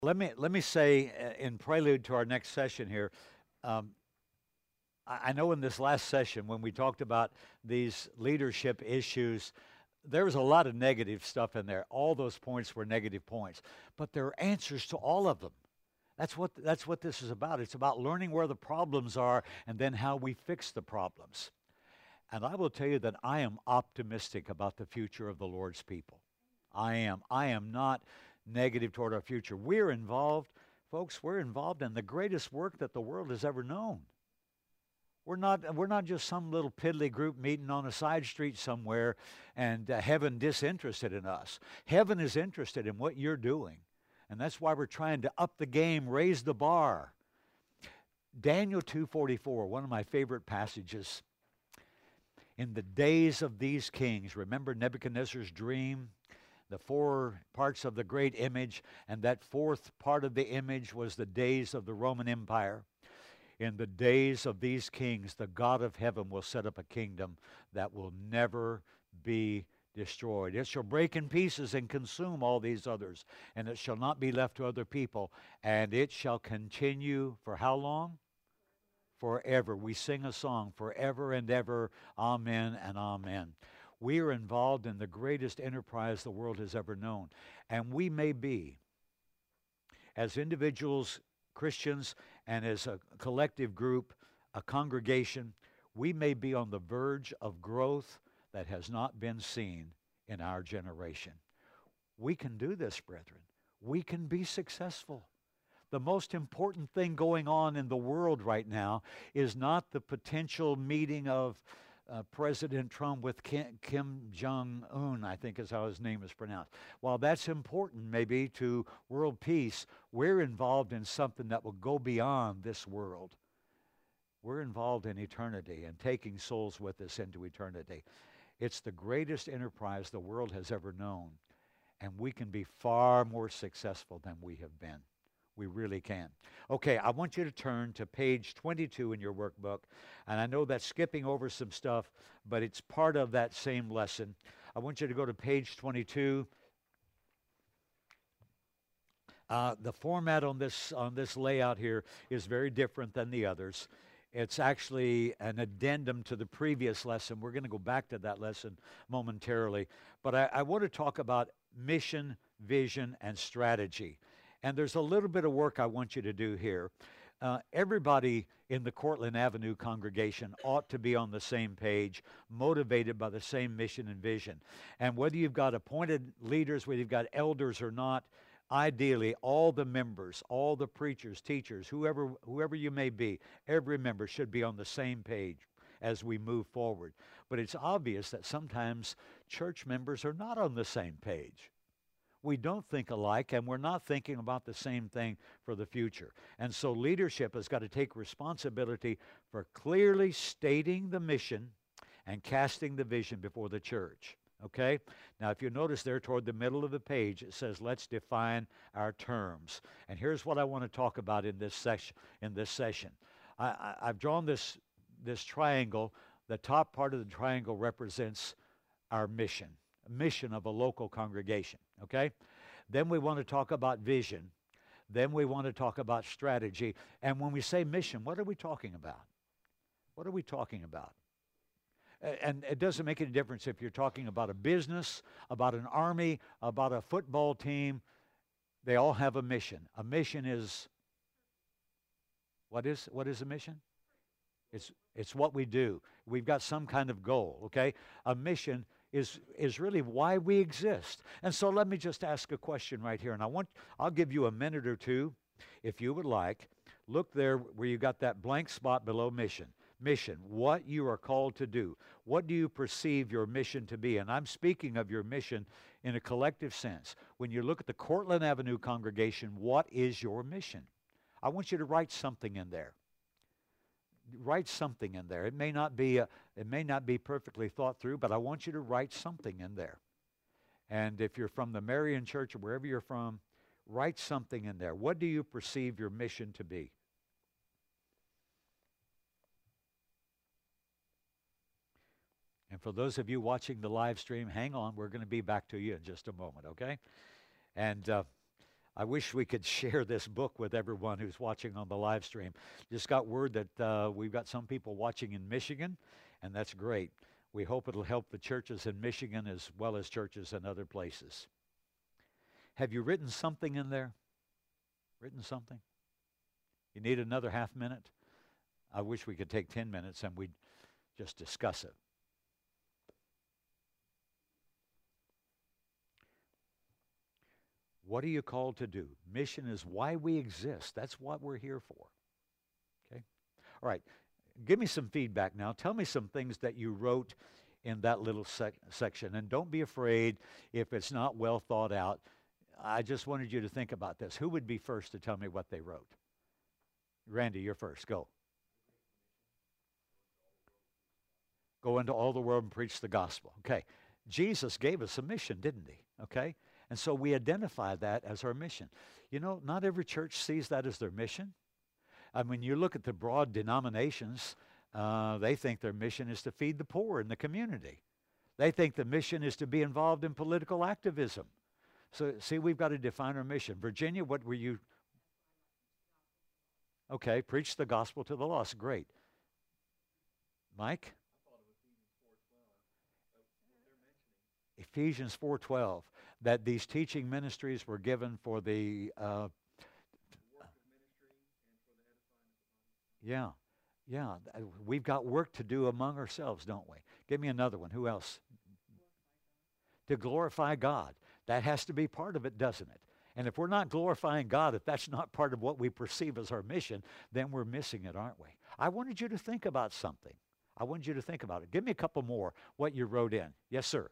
Let me say in prelude to our next session here, um, I know in this last session when we talked about these leadership issues, there was a lot of negative stuff in there. All those points were negative points, but there are answers to all of them. That's what this is about. It's about learning where the problems are and then how we fix the problems. And I will tell you that I am optimistic about the future of the Lord's people. I am. I am not negative toward our future. We're involved, folks, we're involved in the greatest work that the world has ever known. We're not just some little piddly group meeting on a side street somewhere and heaven disinterested in us. Heaven is interested in what you're doing. And that's why we're trying to up the game, raise the bar. Daniel 2:44, one of my favorite passages. In the days of these kings, remember Nebuchadnezzar's dream? The four parts of the great image, and that fourth part of the image was the days of the Roman Empire. In the days of these kings, the God of heaven will set up a kingdom that will never be destroyed. It shall break in pieces and consume all these others, and it shall not be left to other people, and it shall continue for how long? Forever. We sing a song, forever and ever, amen and amen. We are involved in the greatest enterprise the world has ever known, and we may be, as individuals, Christians, and as a collective group, a congregation, we may be on the verge of growth that has not been seen in our generation. We can do this, brethren. We can be successful. The most important thing going on in the world right now is not the potential meeting of President Trump with Kim Jong-un, I think is how his name is pronounced. While that's important maybe to world peace, we're involved in something that will go beyond this world. We're involved in eternity and taking souls with us into eternity. It's the greatest enterprise the world has ever known, and we can be far more successful than we have been. We really can. Okay, I want you to turn to page 22 in your workbook. And I know that's skipping over some stuff, but it's part of that same lesson. I want you to go to page 22. The format on this layout here is very different than the others. It's actually an addendum to the previous lesson. We're going to go back to that lesson momentarily. But I want to talk about mission, vision, and strategy. And there's a little bit of work I want you to do here. Everybody in the Cortland Avenue congregation ought to be on the same page, motivated by the same mission and vision. And whether you've got appointed leaders, whether you've got elders or not, ideally all the members, all the preachers, teachers, whoever you may be, every member should be on the same page as we move forward. But it's obvious that sometimes church members are not on the same page. We don't think alike, and we're not thinking about the same thing for the future. And so leadership has got to take responsibility for clearly stating the mission and casting the vision before the church. Okay? Now, if you notice there toward the middle of the page, it says, let's define our terms. And here's what I want to talk about in this session. I've drawn this triangle. The top part of the triangle represents our mission of a local congregation, okay? Then we want to talk about vision. Then we want to talk about strategy. And when we say mission, what are we talking about? What are we talking about? And it doesn't make any difference if you're talking about a business, about an army, about a football team. They all have a mission. A mission is, what is a mission? It's what we do. We've got some kind of goal, okay? A mission is really why we exist. And so let me just ask a question right here. And I'll give you a minute or two, if you would like. Look there where you got that blank spot below mission. Mission, what you are called to do. What do you perceive your mission to be? And I'm speaking of your mission in a collective sense. When you look at the Cortland Avenue congregation, what is your mission? I want you to write something in there. Write something in there. It may not be perfectly thought through, but I want you to write something in there. And if you're from the Marian Church or wherever you're from, write something in there. What do you perceive your mission to be? And for those of you watching the live stream, hang on. We're going to be back to you in just a moment, okay? And I wish we could share this book with everyone who's watching on the live stream. Just got word that we've got some people watching in Michigan, and that's great. We hope it'll help the churches in Michigan as well as churches in other places. Have you written something in there? Written something? You need another half minute? I wish we could take 10 minutes and we'd just discuss it. What are you called to do? Mission is why we exist. That's what we're here for. Okay? All right. Give me some feedback now. Tell me some things that you wrote in that little section. And don't be afraid if it's not well thought out. I just wanted you to think about this. Who would be first to tell me what they wrote? Randy, you're first. Go. Go into all the world and preach the gospel. Okay. Jesus gave us a mission, didn't he? Okay. And so we identify that as our mission. You know, not every church sees that as their mission. I mean, you look at the broad denominations, they think their mission is to feed the poor in the community. They think the mission is to be involved in political activism. So, see, we've got to define our mission. Virginia, what were you? Okay, preach the gospel to the lost. Great. Mike? Ephesians 4:12, that these teaching ministries were given for the yeah, we've got work to do among ourselves, don't we? Give me another one. Who else? To glorify God. That has to be part of it, doesn't it? And if we're not glorifying God, if that's not part of what we perceive as our mission, then we're missing it, aren't we? I wanted you to think about something. I wanted you to think about it. Give me a couple more, what you wrote in. Yes, sir.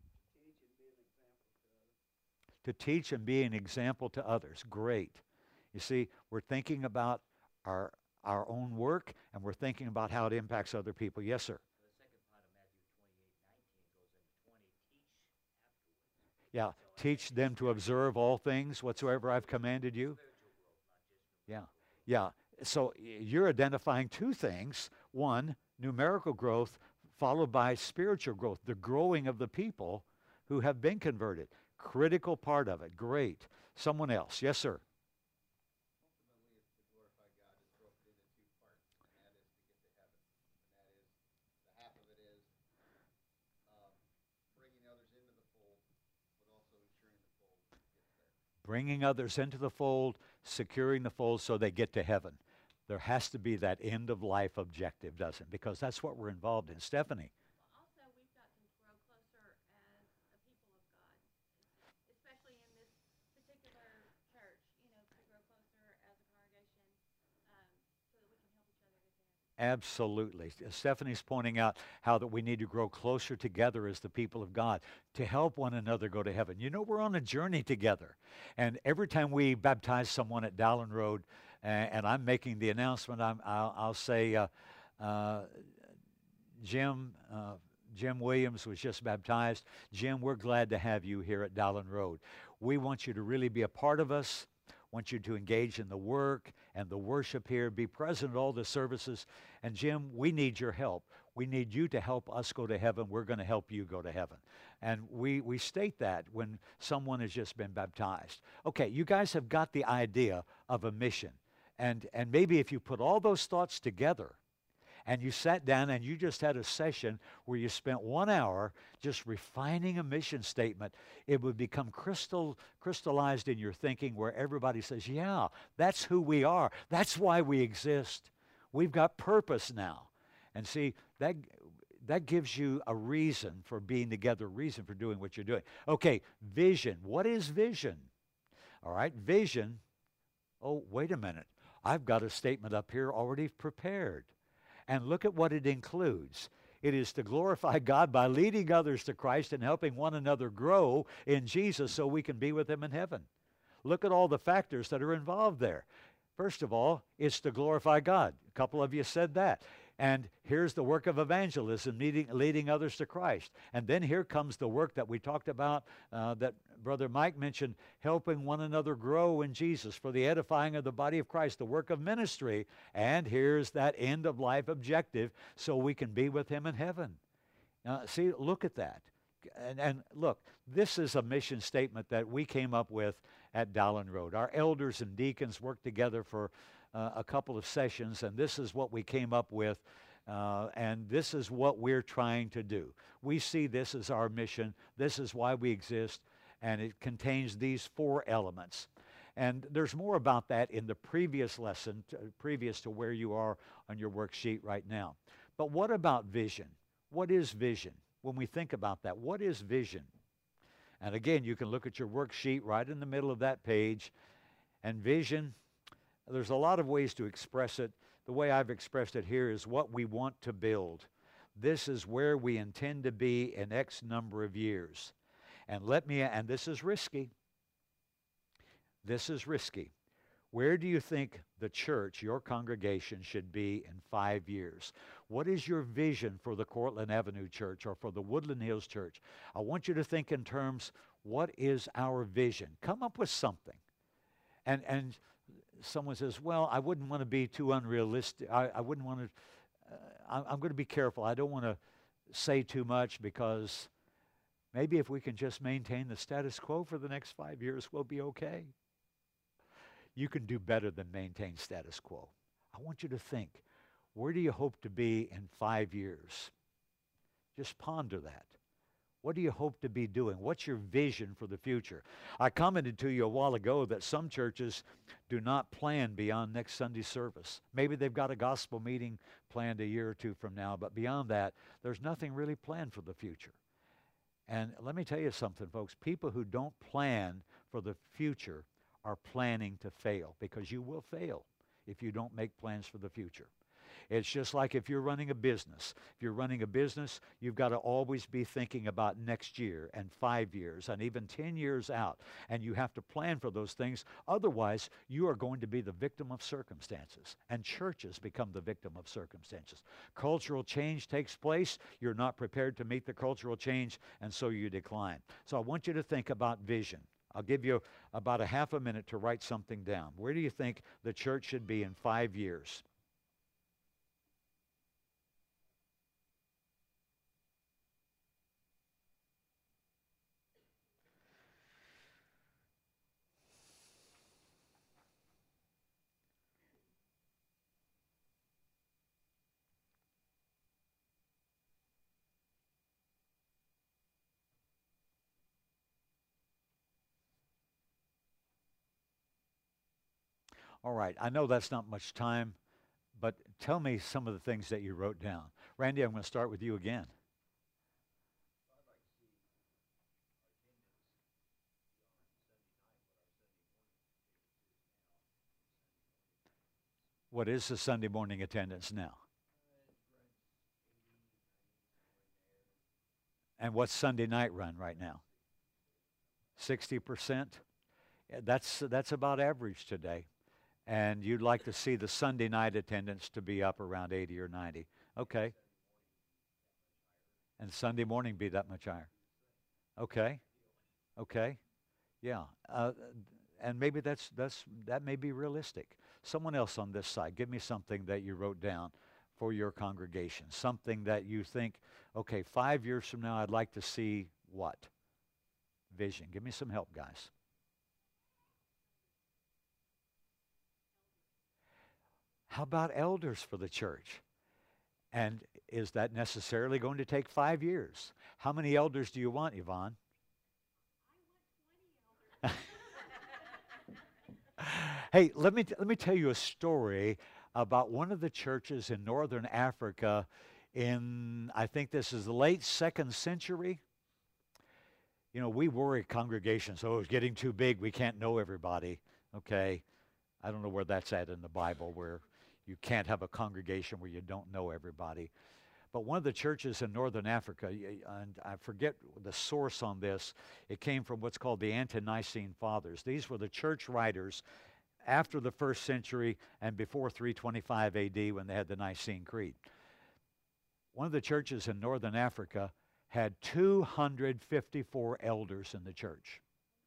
To teach and be an example to others. Great. You see, we're thinking about our own work, and we're thinking about how it impacts other people. Yes, sir. The second part of Matthew 28:19 goes into 20, teach afterwards. Yeah, teach them to observe all things whatsoever I've commanded you. Yeah. So you're identifying two things. One, numerical growth, followed by spiritual growth, the growing of the people who have been converted. Critical part of it. Great. Someone else. Yes, sir. Ultimately, it's to glorify God. It's broken into two parts, and that is to get to heaven. And that is, the half of it is bringing others into the fold, but also ensuring the fold gets there. Bringing others into the fold, securing the fold so they get to heaven. There has to be that end of life objective, doesn't it? Because that's what we're involved in. Stephanie. Also, we've got to grow closer as a people of God, especially in this particular church, to grow closer as a congregation so that we can help each other get there. Absolutely. Stephanie's pointing out how that we need to grow closer together as the people of God to help one another go to heaven. You know, we're on a journey together. And every time we baptize someone at Dowland Road, and I'm making the announcement, I'll say Jim Williams was just baptized. Jim, we're glad to have you here at Dowland Road. We want you to really be a part of us. Want you to engage in the work and the worship here, be present at all the services. And Jim, we need your help. We need you to help us go to heaven. We're going to help you go to heaven. And we state that when someone has just been baptized. Okay, you guys have got the idea of a mission. And maybe if you put all those thoughts together and you sat down and you just had a session where you spent 1 hour just refining a mission statement, it would become crystallized in your thinking where everybody says, yeah, that's who we are. That's why we exist. We've got purpose now. And see, that gives you a reason for being together, a reason for doing what you're doing. Okay, vision. What is vision? All right, vision. Oh, wait a minute. I've got a statement up here already prepared. And look at what it includes. It is to glorify God by leading others to Christ and helping one another grow in Jesus so we can be with him in heaven. Look at all the factors that are involved there. First of all, it's to glorify God. A couple of you said that. And here's the work of evangelism, leading others to Christ. And then here comes the work that we talked about, that Brother Mike mentioned, helping one another grow in Jesus for the edifying of the body of Christ, the work of ministry. And here's that end of life objective so we can be with him in heaven. Look at that. And look, this is a mission statement that we came up with at Dowling Road. Our elders and deacons worked together for a couple of sessions, and this is what we came up with, and this is what we're trying to do. We see this as our mission. This is why we exist, and it contains these 4 elements. And there's more about that in the previous lesson, previous to where you are on your worksheet right now. But what about vision? What is vision? When we think about that, what is vision? And again, you can look at your worksheet right in the middle of that page. And vision, there's a lot of ways to express it. The way I've expressed it here is what we want to build. This is where we intend to be in X number of years. And this is risky. This is risky. Where do you think the church, your congregation, should be in 5 years? What is your vision for the Cortland Avenue Church or for the Woodland Hills Church? I want you to think in terms, what is our vision? Come up with something. And someone says, well, I wouldn't want to be too unrealistic. I wouldn't want to, I'm going to be careful. I don't want to say too much because maybe if we can just maintain the status quo for the next 5 years, we'll be okay. You can do better than maintain status quo. I want you to think, where do you hope to be in 5 years? Just ponder that. What do you hope to be doing? What's your vision for the future? I commented to you a while ago that some churches do not plan beyond next Sunday service. Maybe they've got a gospel meeting planned a year or 2 from now, but beyond that, there's nothing really planned for the future. And let me tell you something, folks. People who don't plan for the future are planning to fail, because you will fail if you don't make plans for the future. It's just like if you're running a business. If you're running a business, you've got to always be thinking about next year and 5 years and even 10 years out. And you have to plan for those things. Otherwise, you are going to be the victim of circumstances. And churches become the victim of circumstances. Cultural change takes place. You're not prepared to meet the cultural change, and so you decline. So I want you to think about vision. I'll give you about a half a minute to write something down. Where do you think the church should be in 5 years? All right, I know that's not much time, but tell me some of the things that you wrote down. Randy, I'm going to start with you again. What is the Sunday morning attendance now? And what's Sunday night run right now? 60%? Yeah, that's about average today. And you'd like to see the Sunday night attendance to be up around 80 or 90. Okay. And Sunday morning be that much higher. Okay. Okay. Yeah. And maybe that may be realistic. Someone else on this side, give me something that you wrote down for your congregation. Something that you think, okay, 5 years from now, I'd like to see what? Vision. Give me some help, guys. How about elders for the church? And is that necessarily going to take 5 years? How many elders do you want, Yvonne? I want 20 elders. Hey, let me tell you a story about one of the churches in northern Africa in, I think this is the late 2nd century. You know, we worry congregations, oh, it's getting too big, we can't know everybody. Okay, I don't know where that's at in the Bible, where you can't have a congregation where you don't know everybody. But one of the churches in northern Africa, and I forget the source on this, it came from what's called the Ante-Nicene Fathers. These were the church writers after the 1st century and before 325 AD when they had the Nicene Creed. One of the churches in northern Africa had 254 elders in the church.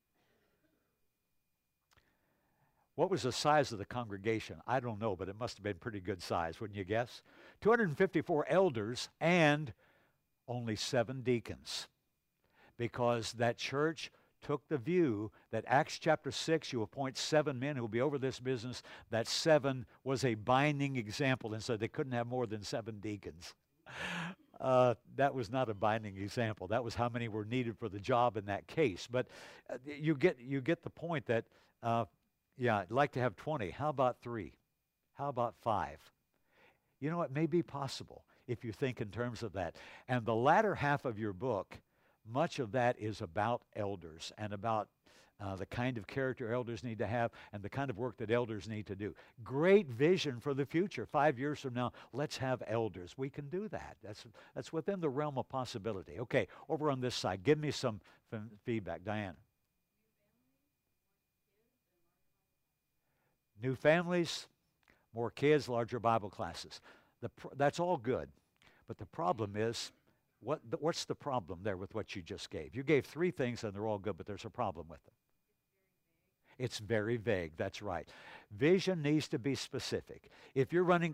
What was the size of the congregation? I don't know, but it must have been pretty good size, wouldn't you guess? 254 elders and only 7 deacons, because that church took the view that Acts chapter 6, you appoint 7 men who will be over this business, that 7 was a binding example, and so they couldn't have more than 7 deacons. That was not a binding example. That was how many were needed for the job in that case. But you get the point that, yeah, I'd like to have 20. How about 3? How about 5? You know, it may be possible if you think in terms of that. And the latter half of your book, much of that is about elders and about the kind of character elders need to have and the kind of work that elders need to do. Great vision for the future. 5 years from now, let's have elders. We can do that. That's within the realm of possibility. Okay, over on this side, give me some feedback. Diana. New families, more kids, larger Bible classes. That's all good. But the problem is, what's the problem there with what you just gave? You gave 3 things and they're all good, but there's a problem with them. It's very vague. That's right. Vision needs to be specific. If you're running...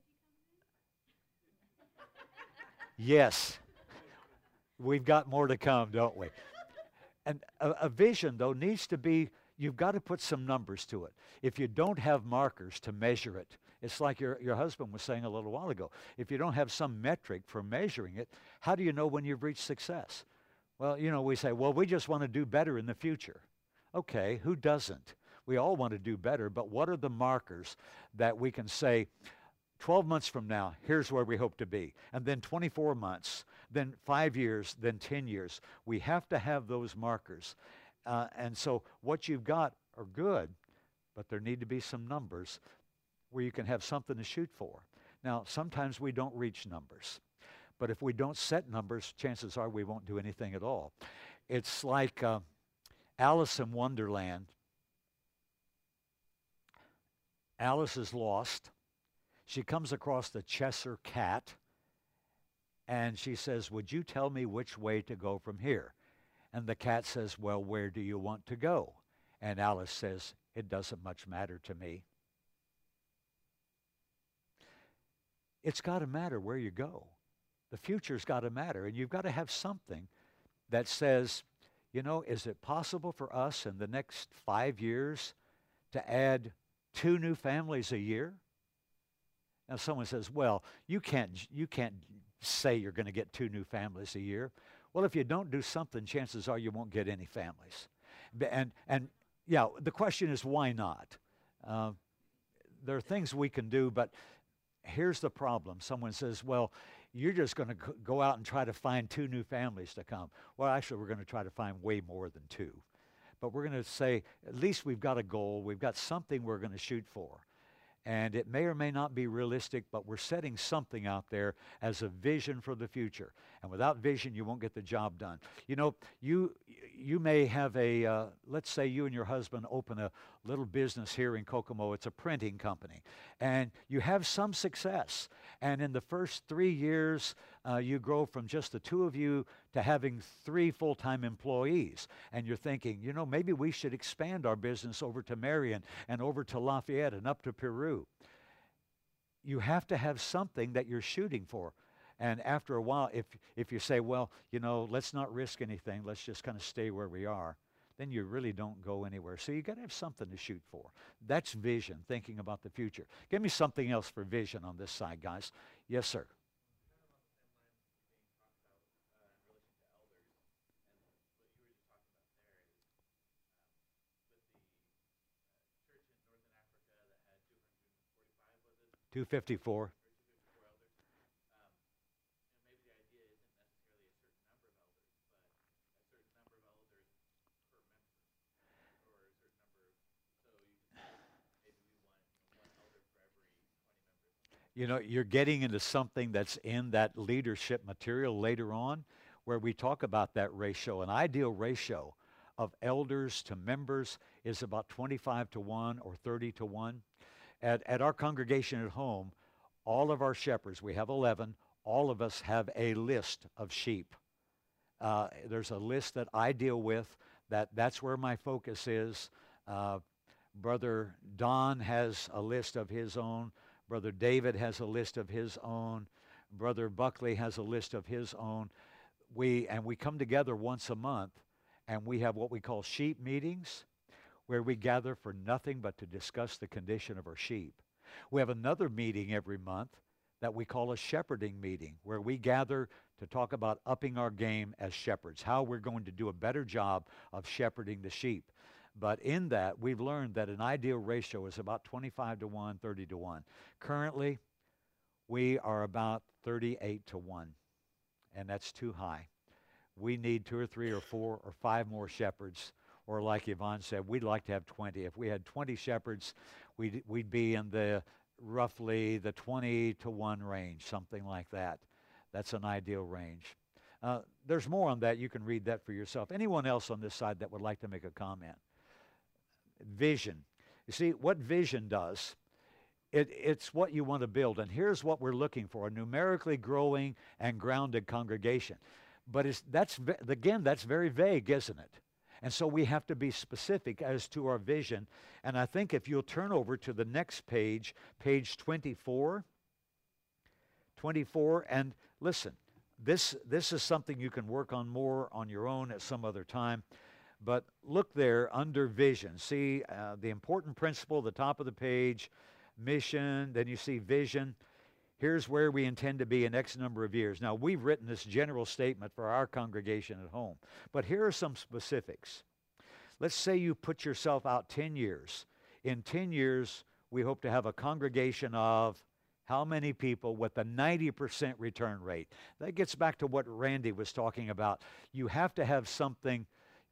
Yes. We've got more to come, don't we? And a vision, though, needs to be... You've got to put some numbers to it. If you don't have markers to measure it, it's like your husband was saying a little while ago. If you don't have some metric for measuring it, how do you know when you've reached success? Well, you know, we say, well, we just want to do better in the future. Okay, who doesn't? We all want to do better, but what are the markers that we can say, 12 months from now, here's where we hope to be, and then 24 months, then 5 years, then 10 years. We have to have those markers. And so what you've got are good, but there need to be some numbers where you can have something to shoot for. Now, sometimes we don't reach numbers, but if we don't set numbers, chances are we won't do anything at all. It's like Alice in Wonderland. Alice is lost. She comes across the Cheshire Cat, and she says, would you tell me which way to go from here? And the cat says, well, where do you want to go? And Alice says, it doesn't much matter to me. It's got to matter where you go. The future's got to matter, and you've got to have something that says, you know, is it possible for us in the next 5 years to add 2 new families a year? Now someone says, well, you can't say you're going to get 2 new families a year. Well, if you don't do something, chances are you won't get any families. And yeah, the question is, why not? There are things we can do, but here's the problem. Someone says, well, you're just going to go out and try to find 2 new families to come. Well, actually, we're going to try to find way more than 2. But we're going to say, at least we've got a goal. We've got something we're going to shoot for. And it may or may not be realistic, but we're setting something out there as a vision for the future. And without vision, you won't get the job done. You know, you may have let's say you and your husband open a little business here in Kokomo. It's a printing company. And you have some success. And in the first 3 years, you grow from just the 2 of you to having 3 full-time employees. And you're thinking, you know, maybe we should expand our business over to Marion and over to Lafayette and up to Peru. You have to have something that you're shooting for. And after a while, if you say, well, you know, let's not risk anything, let's just kind of stay where we are, then you really don't go anywhere. So you got to have something to shoot for. That's vision, thinking about the future. Give me something else for vision on this side, guys. Yes, sir. $254. You know, you're getting into something that's in that leadership material later on where we talk about that ratio. An ideal ratio of elders to members is about 25 to 1 or 30 to 1. At our congregation at home, all of our shepherds, we have 11, all of us have a list of sheep. There's a list that I deal with, that's where my focus is. Brother Don has a list of his own. Brother David has a list of his own. Brother Buckley has a list of his own. We come together once a month, and we have what we call sheep meetings, where we gather for nothing but to discuss the condition of our sheep. We have another meeting every month that we call a shepherding meeting, where we gather to talk about upping our game as shepherds, how we're going to do a better job of shepherding the sheep. But in that, we've learned that an ideal ratio is about 25 to 1, 30 to 1. Currently, we are about 38 to 1, and that's too high. We need 2 or 3 or 4 or 5 more shepherds, or like Yvonne said, we'd like to have 20. If we had 20 shepherds, we'd be in the roughly the 20 to 1 range, something like that. That's an ideal range. There's more on that. You can read that for yourself. Anyone else on this side that would like to make a comment? Vision. You see, what vision does, it's what you want to build. And here's what we're looking for: a numerically growing and grounded congregation. But that's very vague, isn't it? And so we have to be specific as to our vision. And I think if you'll turn over to the next page, page 24, and listen, this is something you can work on more on your own at some other time. But look there under vision. See the important principle, the top of the page, mission, then you see vision. Here's where we intend to be in X number of years. Now, we've written this general statement for our congregation at home, but here are some specifics. Let's say you put yourself out 10 years. In 10 years, we hope to have a congregation of how many people with a 90% return rate? That gets back to what Randy was talking about. You have to have something,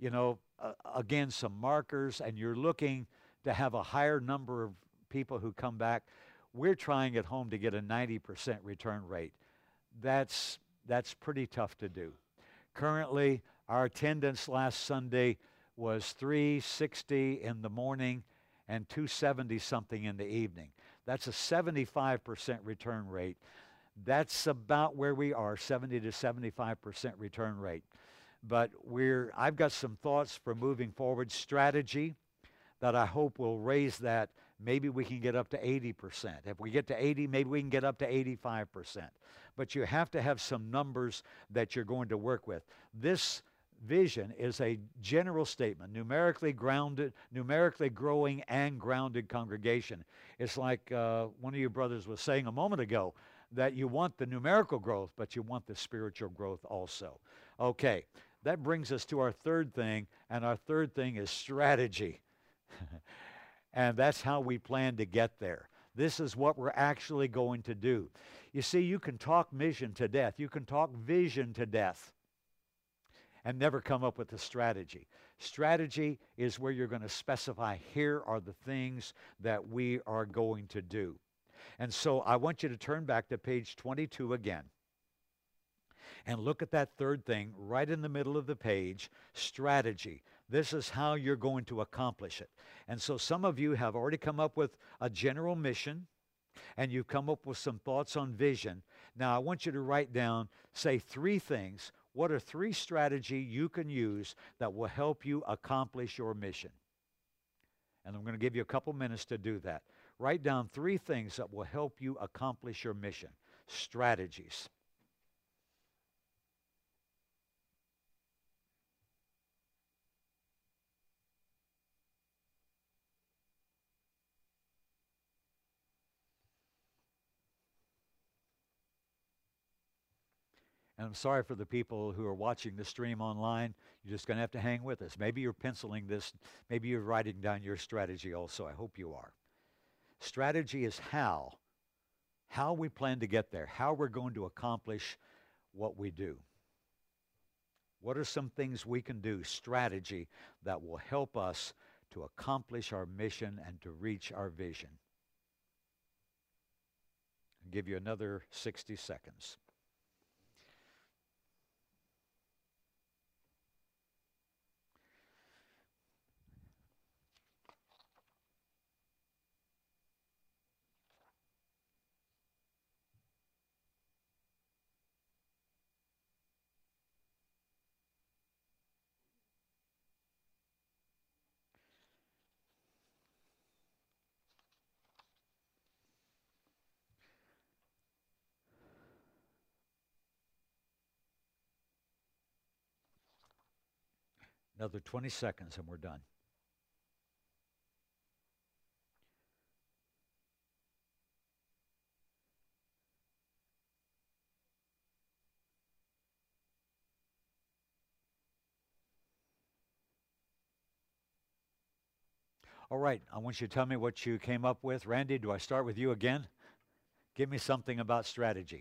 again, some markers, and you're looking to have a higher number of people who come back. We're trying at home to get a 90% return rate. That's pretty tough to do. Currently, our attendance last Sunday was 360 in the morning and 270 something in the evening. That's a 75% return rate. That's about where we are, 70 to 75% return rate. But I've got some thoughts for moving forward, strategy that I hope will raise that. Maybe we can get up to 80%. If we get to 80, maybe we can get up to 85%. But you have to have some numbers that you're going to work with. This vision is a general statement, numerically grounded, numerically growing and grounded congregation. It's like one of you brothers was saying a moment ago, that you want the numerical growth, but you want the spiritual growth also. Okay, that brings us to our third thing, and our third thing is strategy. And that's how we plan to get there. This is what we're actually going to do. You see, you can talk mission to death. You can talk vision to death and never come up with a strategy. Strategy is where you're going to specify, here are the things that we are going to do. And so I want you to turn back to page 22 again and look at that third thing right in the middle of the page, strategy. This is how you're going to accomplish it. And so some of you have already come up with a general mission, and you've come up with some thoughts on vision. Now I want you to write down, say 3 things. What are 3 strategies you can use that will help you accomplish your mission? And I'm going to give you a couple minutes to do that. Write down 3 things that will help you accomplish your mission. Strategies. And I'm sorry for the people who are watching the stream online. You're just going to have to hang with us. Maybe you're penciling this. Maybe you're writing down your strategy also. I hope you are. Strategy is how we plan to get there, how we're going to accomplish what we do. What are some things we can do, strategy, that will help us to accomplish our mission and to reach our vision? I'll give you another 60 seconds. Another 20 seconds and we're done. All right, I want you to tell me what you came up with. Randy, do I start with you again? Give me something about strategy.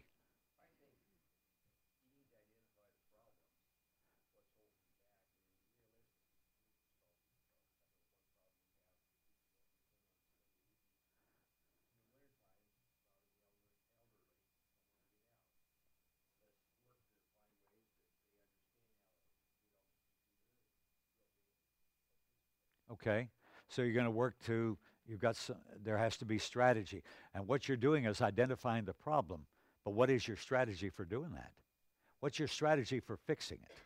Okay, so you're going to work to, you've got some, there has to be strategy. And what you're doing is identifying the problem. But what is your strategy for doing that? What's your strategy for fixing it?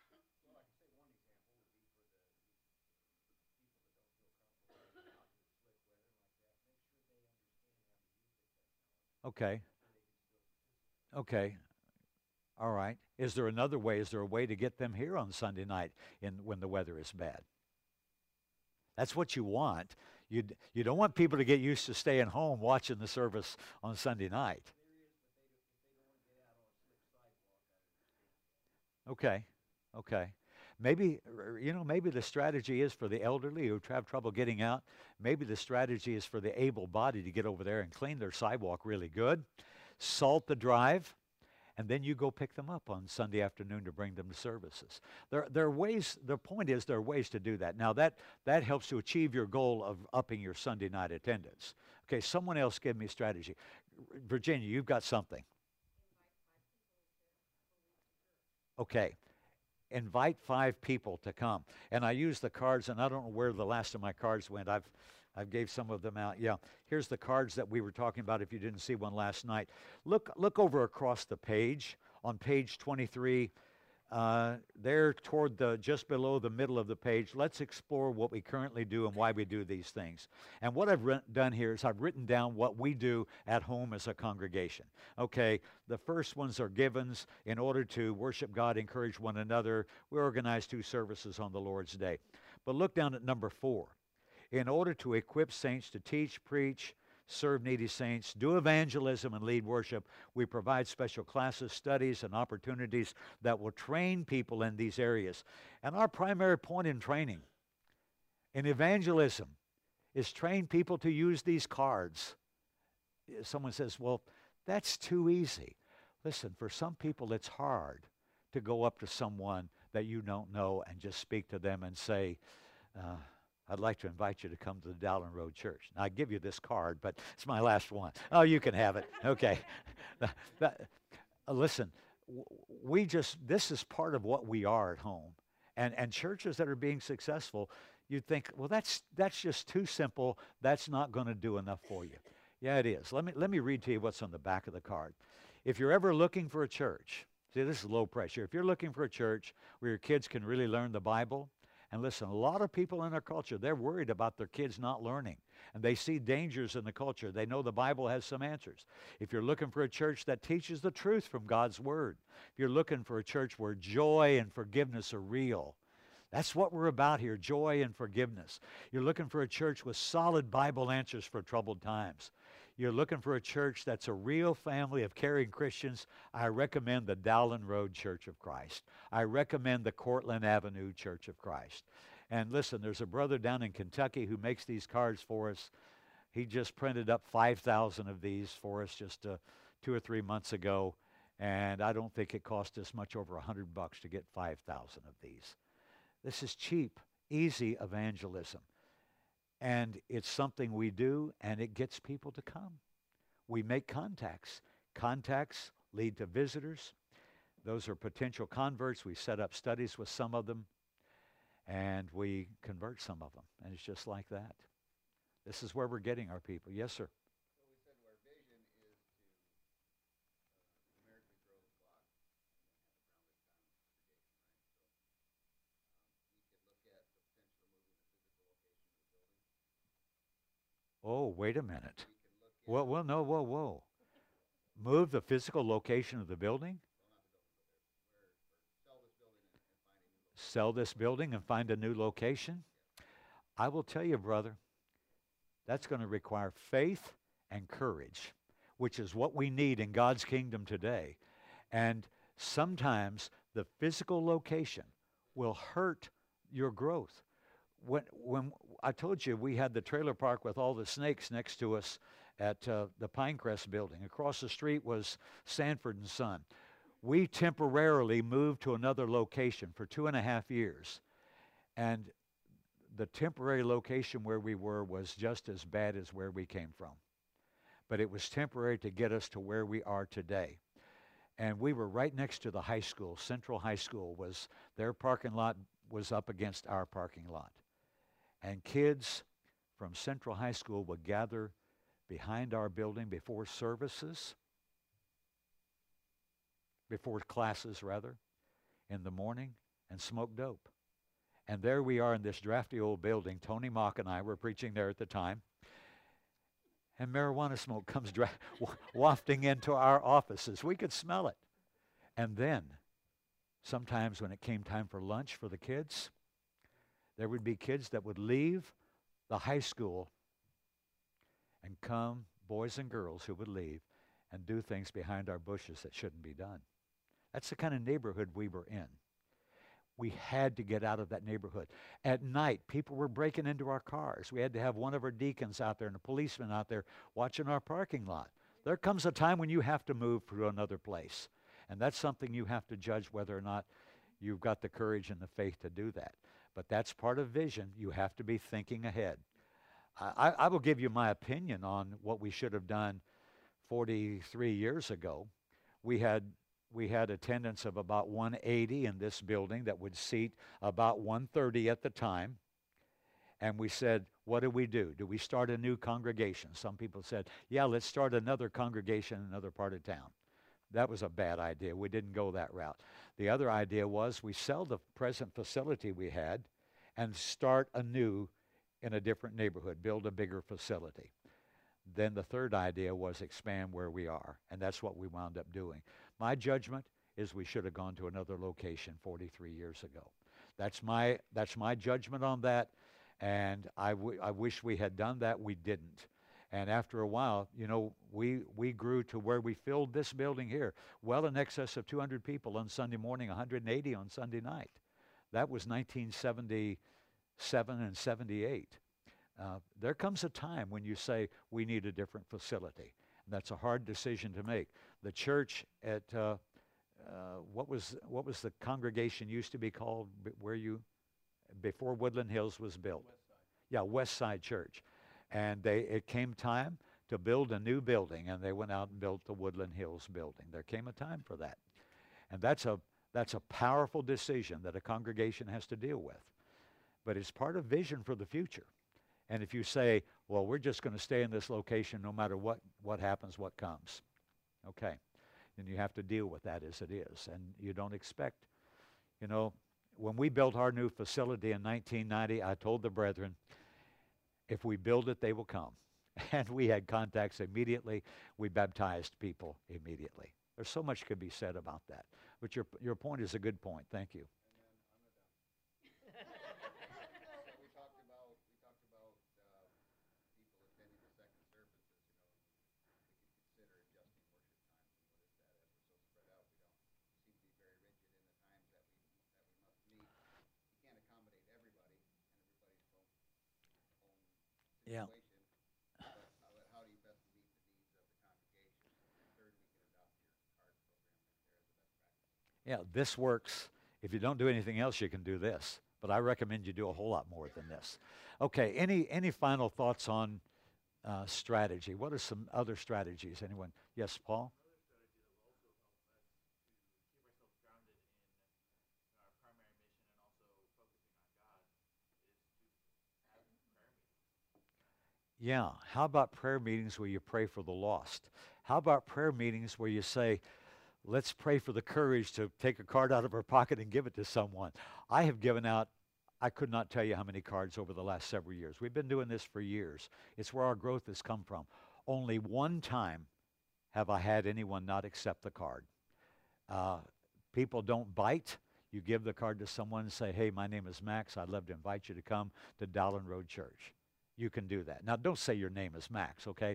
Okay, okay, all right. Is there another way? Is there a way to get them here on Sunday night when the weather is bad? That's what you want. You don't want people to get used to staying home watching the service on Sunday night. Okay, okay. Maybe, maybe the strategy is for the elderly who have trouble getting out. Maybe the strategy is for the able-bodied to get over there and clean their sidewalk really good, salt the drive, and then you go pick them up on Sunday afternoon to bring them to services. There are ways, the point is there are ways to do that. Now that helps to achieve your goal of upping your Sunday night attendance. Okay, someone else give me a strategy. Virginia, you've got something. Okay. Invite 5 people to come. And I use the cards, and I don't know where the last of my cards went. I've gave some of them out. Yeah, here's the cards that we were talking about if you didn't see one last night. Look over across the page on page 23. There toward just below the middle of the page, let's explore what we currently do and why we do these things. And what I've done here is I've written down what we do at home as a congregation. Okay, the first ones are givens. In order to worship God, encourage one another, we organize 2 services on the Lord's Day. But look down at number 4. In order to equip saints to teach, preach, serve needy saints, do evangelism, and lead worship, we provide special classes, studies, and opportunities that will train people in these areas. And our primary point in training in evangelism is train people to use these cards. Someone says, well, that's too easy. Listen, for some people it's hard to go up to someone that you don't know and just speak to them and say, I'd like to invite you to come to the Dowling Road Church. Now, I give you this card, but it's my last one. Oh, you can have it. Okay. Listen, this is part of what we are at home. And churches that are being successful, you'd think, well, that's just too simple. That's not going to do enough for you. Yeah, it is. Let me read to you what's on the back of the card. If you're ever looking for a church, see, this is low pressure. If you're looking for a church where your kids can really learn the Bible, and listen, a lot of people in our culture, they're worried about their kids not learning. And they see dangers in the culture. They know the Bible has some answers. If you're looking for a church that teaches the truth from God's Word, if you're looking for a church where joy and forgiveness are real, that's what we're about here, joy and forgiveness. You're looking for a church with solid Bible answers for troubled times. You're looking for a church that's a real family of caring Christians, I recommend the Dowling Road Church of Christ. I recommend the Cortland Avenue Church of Christ. And listen, there's a brother down in Kentucky who makes these cards for us. He just printed up 5,000 of these for us just 2 or 3 months ago. And I don't think it cost us much over $100 to get 5,000 of these. This is cheap, easy evangelism. And it's something we do, and it gets people to come. We make contacts. Contacts lead to visitors. Those are potential converts. We set up studies with some of them, and we convert some of them. And it's just like that. This is where we're getting our people. Yes, sir. So we said our vision is to numerically grow the flock and then have a grounded congregation, right? So we could look at the potential of moving the physical location of the building. Oh, wait a minute. We could look Well, no, whoa. Move the physical location of the building? well, not the building, but where sell this building and find a new location. sell this building and find a new location? I will tell you, brother, that's going to require faith and courage, which is what we need in God's kingdom today. And sometimes the physical location will hurt your growth. When I told you we had the trailer park with all the snakes next to us at the Pinecrest building. Across the street was Sanford and Son. We temporarily moved to another location for 2.5 years. And the temporary location where we were was just as bad as where we came from. But it was temporary to get us to where we are today. And we were right next to the high school. Central High School was, their parking lot was up against our parking lot. And kids from Central High School would gather behind our building before services, before classes rather, in the morning and smoke dope. And there we are in this drafty old building. Tony Mock and I were preaching there at the time. And marijuana smoke comes wafting into our offices. We could smell it. And then, sometimes when it came time for lunch for the kids, there would be kids that would leave the high school and come, boys and girls who would leave and do things behind our bushes that shouldn't be done. That's the kind of neighborhood we were in. We had to get out of that neighborhood. At night, people were breaking into our cars. We had to have one of our deacons out there and a policeman out there watching our parking lot. There comes a time when you have to move to another place. And that's something you have to judge whether or not you've got the courage and the faith to do that. But that's part of vision. You have to be thinking ahead. I will give you my opinion on what we should have done 43 years ago. We had attendance of about 180 in this building that would seat about 130 at the time. And we said, what do we do? Do we start a new congregation? Some people said, yeah, let's start another congregation in another part of town. That was a bad idea. We didn't go that route. The other idea was we sell the present facility we had and start anew in a different neighborhood, build a bigger facility. Then the third idea was expand where we are, and that's what we wound up doing. My judgment is we should have gone to another location 43 years ago. That's my judgment on that, and I wish we had done that. We didn't. And after a while, you know, we grew to where we filled this building here, well in excess of 200 people on Sunday morning, 180 on Sunday night. That was 1977 and 78. There comes a time when you say, we need a different facility. And that's a hard decision to make. The church at, what was the congregation used to be called before Woodland Hills was built? Yeah, West Side Church. And it came time to build a new building, and they went out and built the Woodland Hills building. There came a time for that. And that's a powerful decision that a congregation has to deal with. But it's part of vision for the future. And if you say, well, we're just going to stay in this location no matter what happens, what comes, okay, then you have to deal with that as it is. And you don't expect, you know, when we built our new facility in 1990, I told the brethren, if we build it, they will come. And we had contacts immediately. We baptized people immediately. There's so much could be said about that. But your point is a good point. Thank you. Yeah. But how do you best meet the needs of the congregation? And third, we can adopt your card program right there as a best practice. Yeah, this works. If you don't do anything else, you can do this. But I recommend you do a whole lot more than this. Okay, any final thoughts on strategy? What are some other strategies? Anyone? Yes, Paul? Yeah. How about prayer meetings where you pray for the lost? How about prayer meetings where you say, let's pray for the courage to take a card out of our pocket and give it to someone? I have given out, I could not tell you how many cards over the last several years. We've been doing this for years. It's where our growth has come from. Only one time have I had anyone not accept the card. People don't bite. You give the card to someone and say, hey, my name is Max. I'd love to invite you to come to Dowling Road Church. You can do that. Now, don't say your name is Max, okay?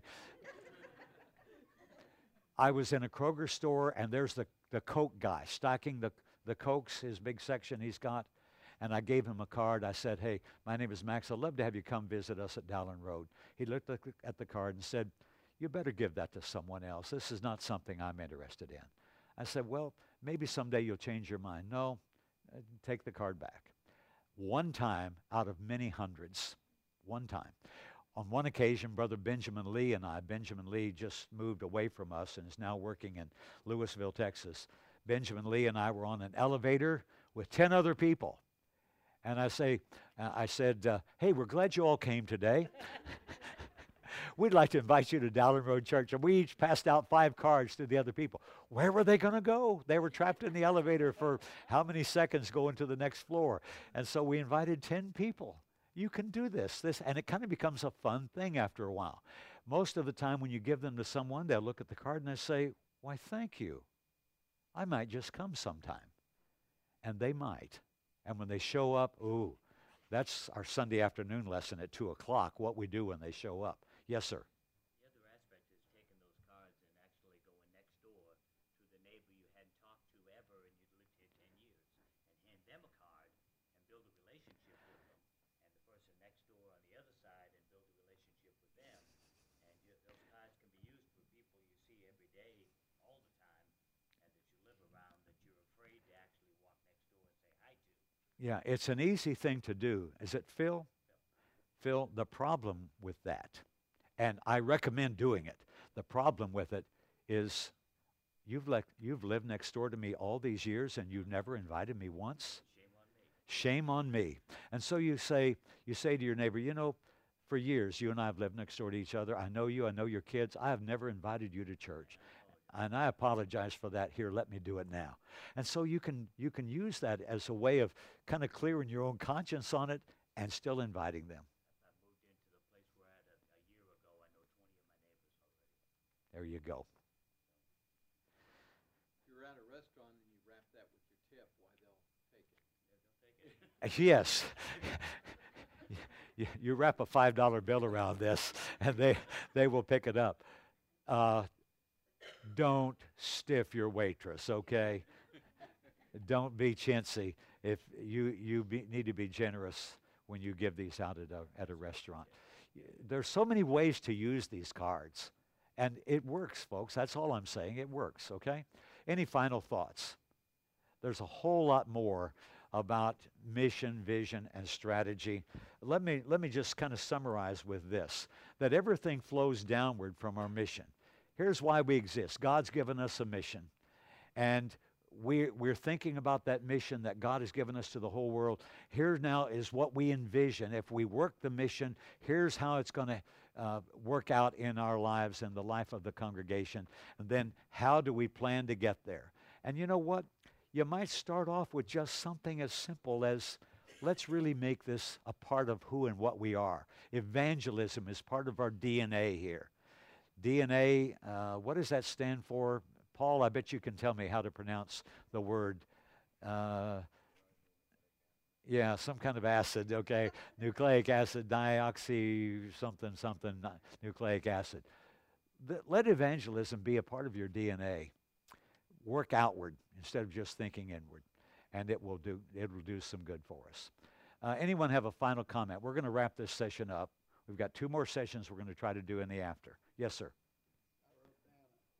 I was in a Kroger store, and there's the Coke guy stocking the Cokes, his big section he's got. And I gave him a card. I said, hey, my name is Max. I'd love to have you come visit us at Dowling Road. He looked at the card and said, you better give that to someone else. This is not something I'm interested in. I said, well, maybe someday you'll change your mind. No, take the card back. One time out of many hundreds, one time. On one occasion, Brother Benjamin Lee Benjamin Lee just moved away from us and is now working in Louisville, Texas. Benjamin Lee and I were on an elevator with 10 other people. And I said, hey, we're glad you all came today. We'd like to invite you to Dowling Road Church. And we each passed out 5 cards to the other people. Where were they going to go? They were trapped in the elevator for how many seconds going to the next floor? And so we invited 10 people. You can do this, and it kind of becomes a fun thing after a while. Most of the time when you give them to someone, they'll look at the card and they say, why, thank you. I might just come sometime. And they might. And when they show up, ooh, that's our Sunday afternoon lesson at 2 o'clock, what we do when they show up. Yes, sir. The other aspect is taking those cards and actually going next door to the neighbor you hadn't talked to ever and you'd lived here 10 years and hand them a card and build a relationship with them. And the person next door on the other side and build a relationship with them. And those cards can be used for people you see every day, all the time, and that you live around that you're afraid to actually walk next door and say hi to. Yeah, it's an easy thing to do. Is it, Phil? Phil, the problem with that, and I recommend doing it, the problem with it is you've lived next door to me all these years and you've never invited me once. Shame on me. Shame on me. And so you say to your neighbor, you know, for years you and I have lived next door to each other. I know you, I know your kids. I have never invited you to church. And I apologize for that. Here, let me do it now. And so you can use that as a way of kind of clearing your own conscience on it and still inviting them. I moved into the place we're at a year ago. I know 20 of my neighbors already. There you go. If you're at a restaurant and you wrap that with your tip, why they'll take it. Yeah, they'll take it. Yes. You wrap a $5 bill around this, and they will pick it up. Don't stiff your waitress, okay? Don't be chintzy. If you need to be generous when you give these out at a restaurant. There's so many ways to use these cards, and it works, folks. That's all I'm saying. It works, okay? Any final thoughts? There's a whole lot more about mission, vision, and strategy. Let me just kind of summarize with this, that everything flows downward from our mission. Here's why we exist. God's given us a mission, and we're thinking about that mission that God has given us to the whole world. Here now is what we envision. If we work the mission, here's how it's going to work out in our lives and the life of the congregation. And then how do we plan to get there? And you know what? You might start off with just something as simple as, let's really make this a part of who and what we are. Evangelism is part of our DNA here. DNA, what does that stand for? Paul, I bet you can tell me how to pronounce the word. Yeah, some kind of acid, okay. Nucleic acid, nucleic acid. Let evangelism be a part of your DNA. Work outward instead of just thinking inward, and it will do some good for us. Anyone have a final comment? We're going to wrap this session up. We've got 2 more sessions we're going to try to do in the after. Yes, sir. I wrote down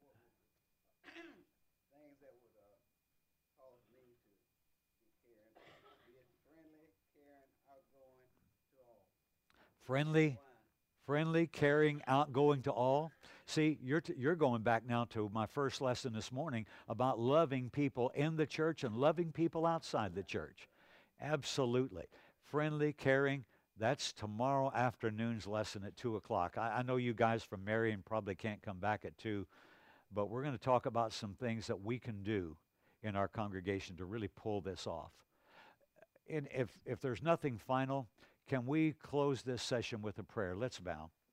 things that would cause me to be caring. Be it friendly, caring, outgoing to all. Friendly, caring, outgoing to all. See, you're going back now to my first lesson this morning about loving people in the church and loving people outside the church. Absolutely. Friendly, caring. That's tomorrow afternoon's lesson at 2 o'clock. I know you guys from Marion probably can't come back at 2, but we're going to talk about some things that we can do in our congregation to really pull this off. And if there's nothing final, can we close this session with a prayer? Let's bow.